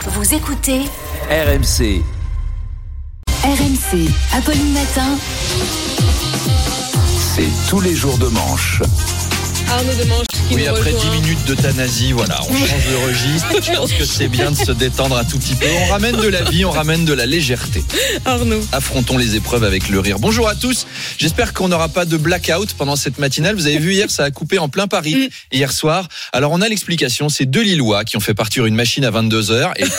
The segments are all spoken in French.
Vous écoutez RMC. RMC, Apolline Matin. C'est tous les jours de manche. Arnaud Demanche qui Oui, nous après rejoint. 10 minutes d'euthanasie, voilà, on change de registre. Je pense que c'est bien de se détendre un tout petit peu. On ramène de la vie, on ramène de la légèreté. Arnaud. Affrontons les épreuves avec le rire. Bonjour à tous. J'espère qu'on n'aura pas de blackout pendant cette matinale. Vous avez vu hier, ça a coupé en plein Paris hier soir. Alors on a l'explication, c'est deux Lillois qui ont fait partir une machine à 22h et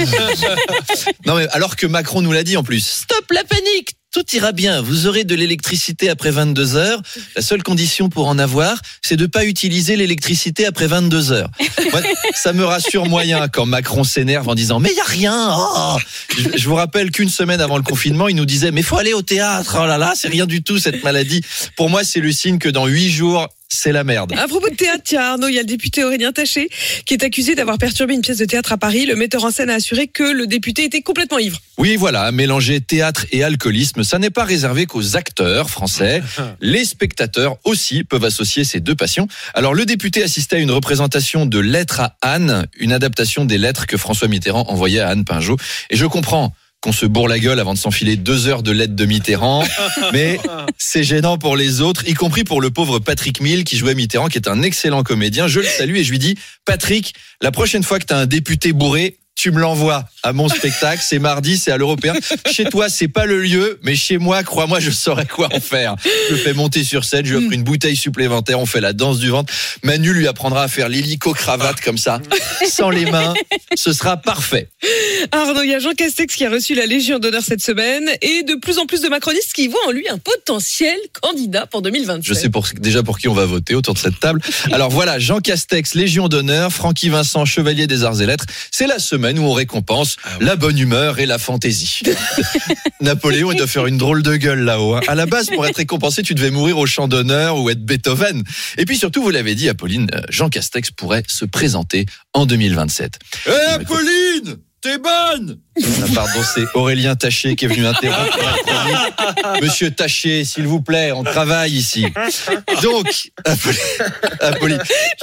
non mais alors que Macron nous l'a dit en plus. Stop la panique. Tout ira bien, vous aurez de l'électricité après 22h. La seule condition pour en avoir, c'est de ne pas utiliser l'électricité après 22h. Moi, ça me rassure moyen quand Macron s'énerve en disant « Mais il n'y a rien oh !» Je vous rappelle qu'une semaine avant le confinement, il nous disait « Mais faut aller au théâtre, oh là là, c'est rien du tout cette maladie. » Pour moi, c'est le signe que dans 8 jours, c'est la merde. À propos de théâtre, tiens Arnaud, il y a le député Aurélien Taché qui est accusé d'avoir perturbé une pièce de théâtre à Paris. Le metteur en scène a assuré que le député était complètement ivre. Oui, voilà, mélanger théâtre et alcoolisme, ça n'est pas réservé qu'aux acteurs français. Les spectateurs aussi peuvent associer ces deux passions. Alors, le député assistait à une représentation de Lettres à Anne, une adaptation des lettres que François Mitterrand envoyait à Anne Pinjot. Et je comprends qu'on se bourre la gueule avant de s'enfiler 2 heures de lettres de Mitterrand, mais c'est gênant pour les autres, y compris pour le pauvre Patrick Mille qui jouait Mitterrand, qui est un excellent comédien. Je le salue et je lui dis, Patrick, la prochaine fois que tu as un député bourré, tu me l'envoies à mon spectacle, c'est mardi, c'est à l'Européen. Chez toi, c'est pas le lieu, mais chez moi, crois-moi, je saurais quoi en faire. Je le fais monter sur scène, je lui offre une bouteille supplémentaire, on fait la danse du ventre. Manu lui apprendra à faire l'hélico-cravate comme ça, sans les mains, ce sera parfait. Arnaud, il y a Jean Castex qui a reçu la Légion d'honneur cette semaine et de plus en plus de macronistes qui voient en lui un potentiel candidat pour 2027. Je sais déjà pour qui on va voter autour de cette table. Alors voilà, Jean Castex, Légion d'honneur, Francky Vincent, Chevalier des Arts et Lettres. C'est la semaine où on récompense la bonne humeur et la fantaisie. Napoléon, il doit faire une drôle de gueule là-haut. Hein. À la base, pour être récompensé, tu devais mourir au champ d'honneur ou être Beethoven. Et puis surtout, vous l'avez dit, Apolline, Jean Castex pourrait se présenter en 2027. Apolline, t'es bonne! Pardon, c'est Aurélien Taché qui est venu interrompre la chronique. Monsieur Taché, s'il vous plaît, on travaille ici. Donc, Apolline,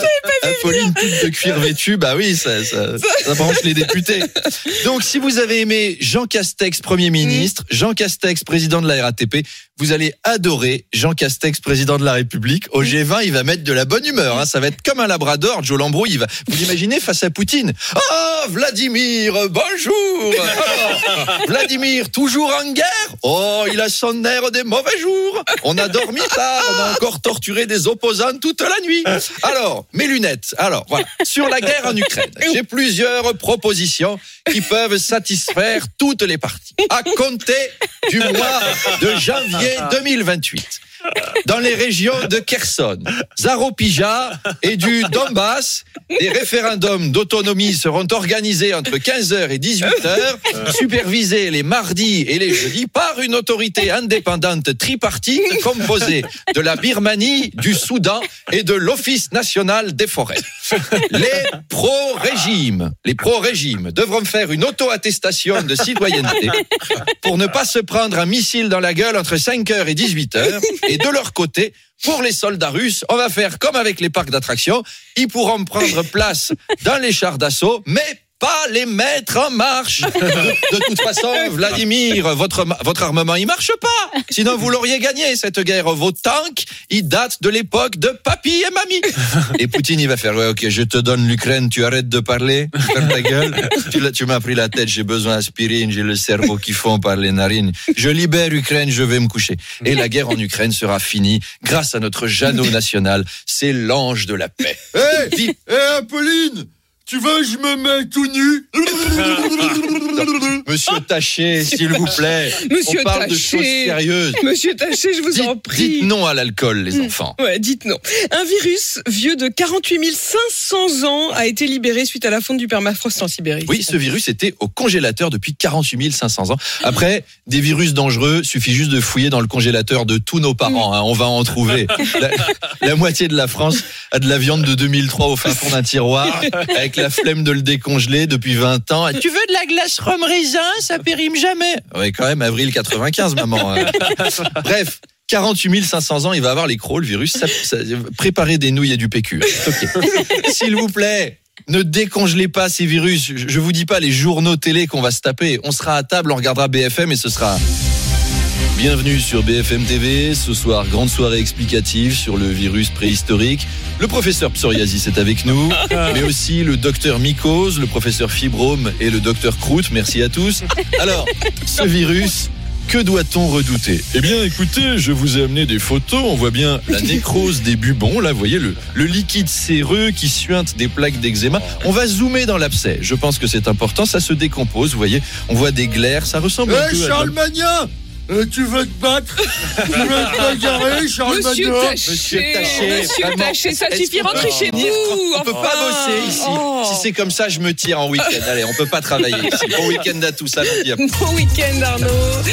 toute de cuir vêtue, bah oui, ça branche les députés. Donc, si vous avez aimé Jean Castex, Premier ministre, Jean Castex, président de la RATP, vous allez adorer Jean Castex, président de la République. Au G20, il va mettre de la bonne humeur. Hein. Ça va être comme un labrador. Joe Lambrouille, vous l'imaginez face à Poutine. Oh, Vladimir, bonjour. Alors, Vladimir, toujours en guerre? Oh, il a son air des mauvais jours. On a dormi tard, on a encore torturé des opposants toute la nuit. Alors, mes lunettes. Alors, voilà. Sur la guerre en Ukraine, j'ai plusieurs propositions qui peuvent satisfaire toutes les parties. À compter du mois de janvier 2028. Dans les régions de Kherson, Zaropija et du Donbass, des référendums d'autonomie seront organisés entre 15h et 18h, supervisés les mardis et les jeudis par une autorité indépendante tripartite composée de la Birmanie, du Soudan et de l'Office national des forêts. Les pro-régimes devront faire une auto-attestation de citoyenneté pour ne pas se prendre un missile dans la gueule entre 5h et 18h. Et de leur côté, pour les soldats russes, on va faire comme avec les parcs d'attractions. Ils pourront prendre place dans les chars d'assaut, mais pas les mettre en marche. De toute façon, Vladimir, votre armement, il marche pas. Sinon, vous l'auriez gagné, cette guerre. Vos tanks, ils datent de l'époque de papy et mamie. Et Poutine, il va faire, ouais, ok, je te donne l'Ukraine, tu arrêtes de parler, ferme ta gueule. Tu m'as pris la tête, j'ai besoin d'aspirine, j'ai le cerveau qui fond par les narines. Je libère l'Ukraine, je vais me coucher. Et la guerre en Ukraine sera finie grâce à notre Jeannot national. C'est l'ange de la paix. Hé, Apolline! Tu veux que je me mets tout nu? Monsieur Taché, s'il vous plaît. Monsieur on parle Taché. de choses sérieuses. Monsieur Taché, je vous en prie. Dites non à l'alcool, les enfants. Ouais, dites non. Un virus vieux de 48 500 ans a été libéré suite à la fonte du permafrost en Sibérie. Oui, ce virus était au congélateur depuis 48 500 ans. Après, des virus dangereux, suffit juste de fouiller dans le congélateur de tous nos parents. Hein, on va en trouver. La moitié de la France a de la viande de 2003 au fin fond d'un tiroir, avec la flemme de le décongeler depuis 20 ans. Tu veux de la glace rhum raisin? Ça périme jamais. Oui, quand même, avril 95, maman. Bref. 48 500 ans, il va avoir les crocs, le virus. Préparez des nouilles et du PQ. Okay. S'il vous plaît, Ne décongelez pas ces virus. Je vous dis pas les journaux télé qu'on va se taper. On sera à table, on regardera BFM et ce sera... Bienvenue sur BFM TV. Ce soir, grande soirée explicative sur le virus préhistorique. Le professeur Psoriasis est avec nous, mais aussi le docteur Mycose, le professeur Fibrome et le docteur Croûte. Merci à tous. Alors, ce virus... Que doit-on redouter ? Eh bien, écoutez, je vous ai amené des photos. On voit bien la nécrose des bubons. Là, vous voyez le liquide séreux qui suinte des plaques d'eczéma. On va zoomer dans l'abcès. Je pense que c'est important. Ça se décompose. Vous voyez, on voit des glaires. Ça ressemble un peu Charles Magnin, tu veux te battre? Tu veux te bagarrer, Charles Monsieur Magnin? Taché, ça suffit, rentrez chez vous. On peut pas bosser ici. Si c'est comme ça, je me tire en week-end. Allez, on peut pas travailler ici. Bon week-end à tous. Allons, Bon week-end, Arnaud.